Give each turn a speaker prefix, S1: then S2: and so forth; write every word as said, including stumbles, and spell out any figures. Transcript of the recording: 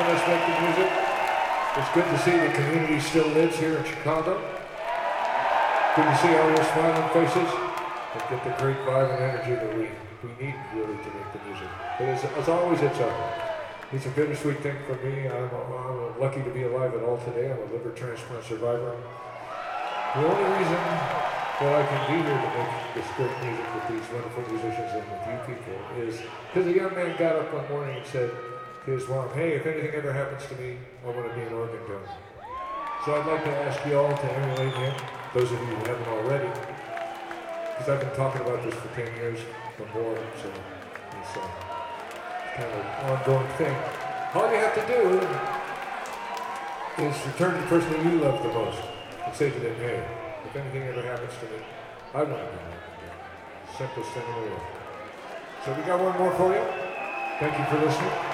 S1: helping us make the music. It's good to see the community still lives here in Chicago. Good to see all your smiling faces and get the great vibe and energy that we, we need really to make the music. But as, as always, it's a, it's a bittersweet thing for me. I'm, I'm lucky to be alive at all today. I'm a liver transplant survivor. The only reason that I can be here to make this great music with these wonderful musicians and with you people is because a young man got up one morning and said to his mom, hey, if anything ever happens to me, I want to be an organ donor. So I'd like to ask you all to emulate him, those of you who haven't already, because I've been talking about this for ten years or more, so it's uh, kind of an ongoing thing. All you have to do is return to the person that you love the most and say to them, hey, if anything ever happens to me, I want to be an organ donor. Simplest thing in the world. So we got one more for you. Thank you for listening.